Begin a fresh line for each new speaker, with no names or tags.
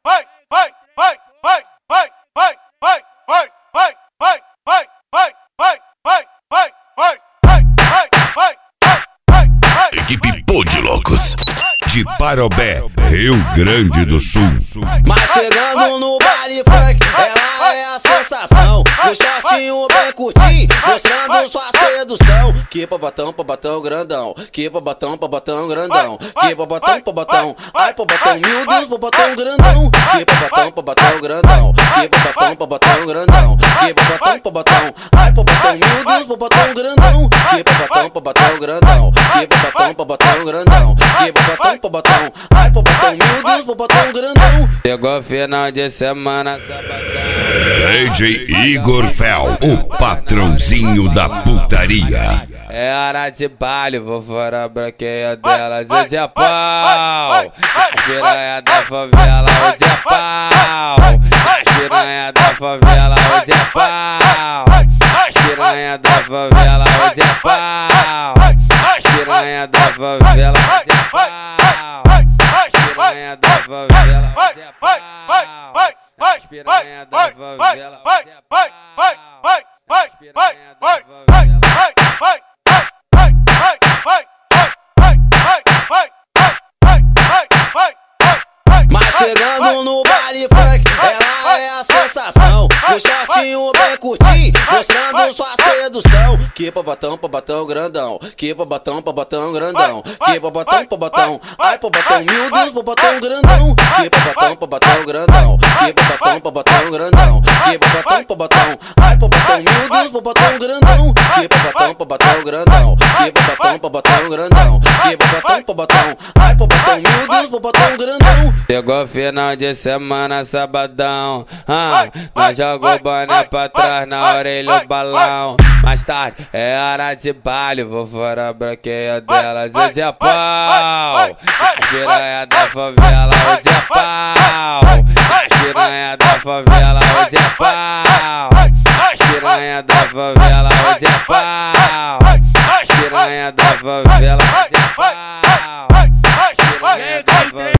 Equipe Pô de Loucos de Parobé, Rio Grande do Sul.
Mas chegando no baile funk, ela é a sensação. O shortinho bem curtinho, mostrando sua sedução. Que babatão grandão, que babatão grandão, que babatão, ai babatão, meu Deus, babatão grandão. Que babatão grandão, que babatão grandão, que babatão, ai babatão, meu Deus, babatão grandão. Que babatão grandão, que babatão grandão, que babatão, ai babatão, meu Deus, babatão grandão.
Chegou final de semana, sabadão.
DJ Igor Fel, o patrãozinho da putaria.
É hora de baile, vou fora a branqueia dela, hoje é pau. As piranha da favela, hoje é pau. As piranha da favela, hoje é pau. As piranha da favela, hoje é pau. As piranha da favela, hoje é pau. As piranha da favela, hoje é pau. As piranha da favela, hoje é pau. As piranha da favela.
Mas chegando no baile funk, ela é a sensação. O shortinho bem curtinho, mostrando sua sedução. Que babatão grandão, que babatão grandão, que babatão, ai babatão, meu Deus, babatão grandão. Que babatão grandão, que babatão grandão, que babatão, ai babatão, meu Deus, babatão grandão. Que babatão grandão, que babatão grandão, que babatão, ai babatão, meu Deus, babatão grandão.
Chegou final de semana, sabadão. Nós jogou o boné pra trás, na orelha o balão. Mais tarde é hora de baile, vou fora a branqueia delas, hoje é pau. As piranha da favela, hoje é pau. As piranha da favela, hoje é pau. As piranha da favela, hoje é pau. As piranha da favela, hoje é pau. As piranha da favela.